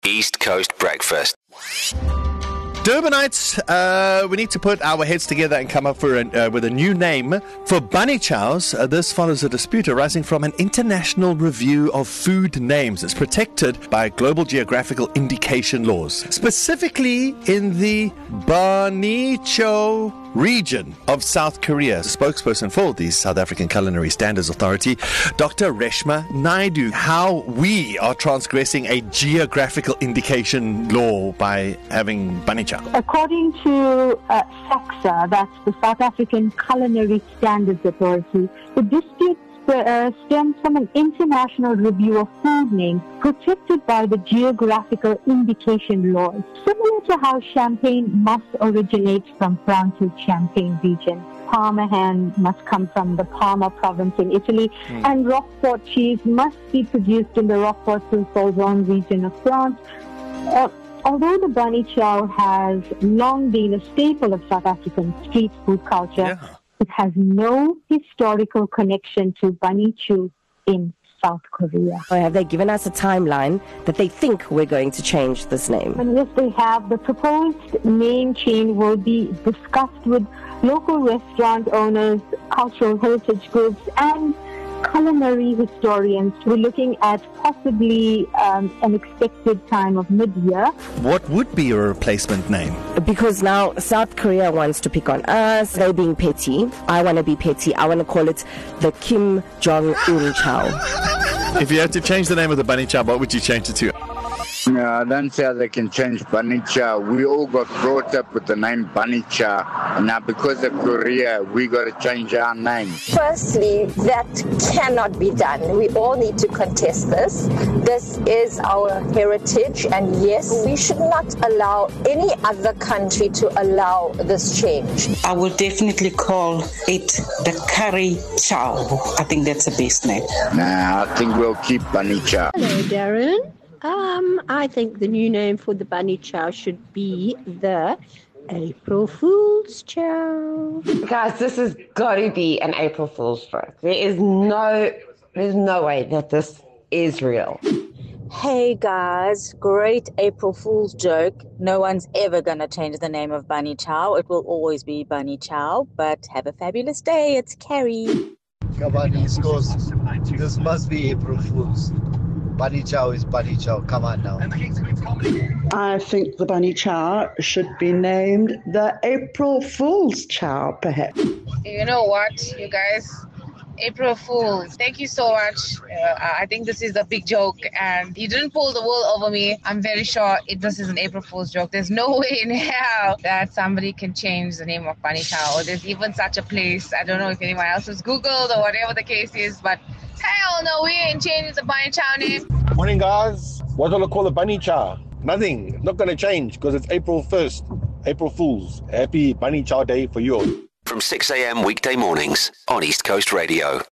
East Coast Breakfast. Durbanites, we need to put our heads together and come up with a new name for bunny chows. This follows a dispute arising from an international review of food names. It's protected by global geographical indication laws, specifically in the Bunny Chow region of South Korea. Spokesperson for the South African Culinary Standards Authority, Dr. Reshma Naidu, how we are transgressing a geographical indication law by having bunny chow. According to SACSA, that's the South African Culinary Standards Authority, the dispute stems from an international review of food names protected by the geographical indication laws. Similar to how champagne must originate from France's Champagne region, Parma ham must come from the Parma province in Italy, and Roquefort cheese must be produced in the Roquefort-sur-Sauzon region of France. Although the bunny chow has long been a staple of South African street food culture, it has no historical connection to bunny chow in South Korea. Have they given us a timeline that they think we're going to change this name? And yes, they have. The proposed name change will be discussed with local restaurant owners, cultural heritage groups, and culinary historians. We're looking at possibly an expected time of mid-year. What would be your replacement name? Because now South Korea wants to pick on us. They're being petty. I want to be petty. I want to call it the Kim Jong-un Chow. If you had to change the name of the bunny chow, what would you change it to? Yeah, I don't see how they can change bunny chow. We all got brought up with the name bunny chow. And now because of Korea, we got to change our name. Firstly, that cannot be done. We all need to contest this. This is our heritage. And yes, we should not allow any other country to allow this change. I will definitely call it the curry chow. I think that's the best name. Nah, I think we'll keep bunny chow. Hello, Darren. I think the new name for the bunny chow should be the April Fool's Chow. Guys, this has got to be an April Fool's joke. There's no way that this is real. Hey guys, great April Fool's joke. No one's ever going to change the name of bunny chow. It will always be bunny chow, but have a fabulous day. It's Carrie. Come on, East Coast. This must be April Fool's. Bunny chow is bunny chow. Come on now. I think the bunny chow should be named the April Fool's Chow, perhaps. You know what, you guys? April Fools. Thank you so much. I think this is a big joke and you didn't pull the wool over me. I'm very sure this is an April Fool's joke. There's no way in hell that somebody can change the name of bunny chow, or there's even such a place. I don't know if anyone else has Googled or whatever the case is, but hell no, we ain't changing the bunny chow name. Morning, guys. What do I call the bunny chow? Nothing. Not going to change because it's April 1st. April Fools. Happy Bunny Chow Day for you all. From 6 a.m. weekday mornings on East Coast Radio.